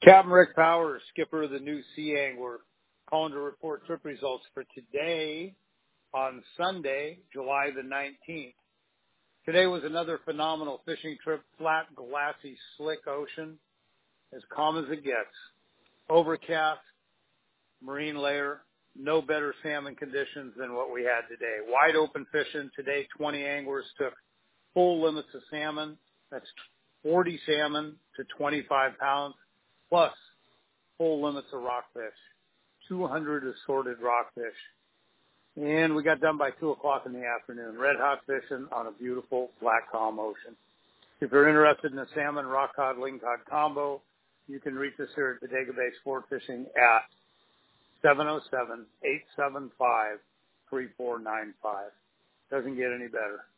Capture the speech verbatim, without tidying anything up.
Captain Rick Powers, skipper of the new Sea Angler, calling to report trip results for today on Sunday, July the nineteenth. Today was another phenomenal fishing trip, flat, glassy, slick ocean, as calm as it gets. Overcast, marine layer, no better salmon conditions than what we had today. Wide open fishing. Today, twenty anglers took full limits of salmon. That's forty salmon to twenty-five pounds, plus full limits of rockfish, two hundred assorted rockfish. And we got done by two o'clock in the afternoon. Red hot fishing on a beautiful black calm ocean. If you're interested in a salmon rock cod lingcod combo, you can reach us here at Bodega Bay Sport Fishing at seven oh seven, eight seven five, three four nine five. Doesn't get any better.